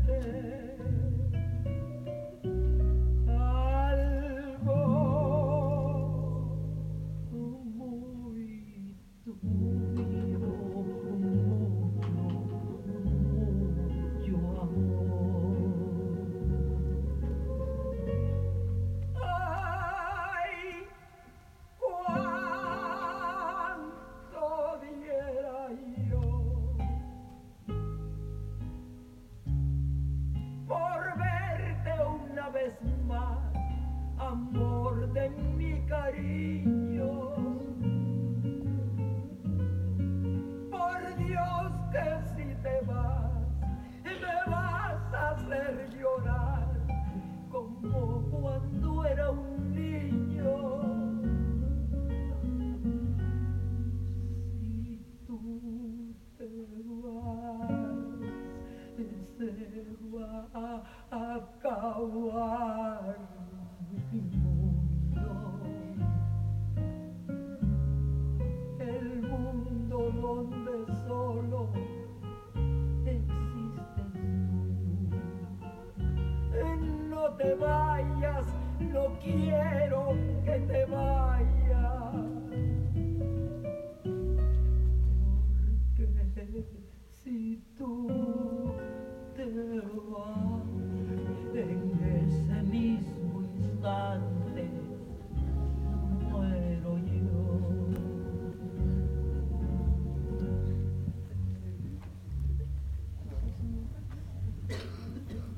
algo muy tuyo, mucho amor. Ay, cuánto diera yo por verte una vez más, amor de mi cariño. Por Dios que si te vas, me vas a hacer llorar como cuando era un niño. Si tú te vas, se va a acabar mi mundo, el mundo donde solo existes tú. No te vayas, no quiero que te vayas, porque si tú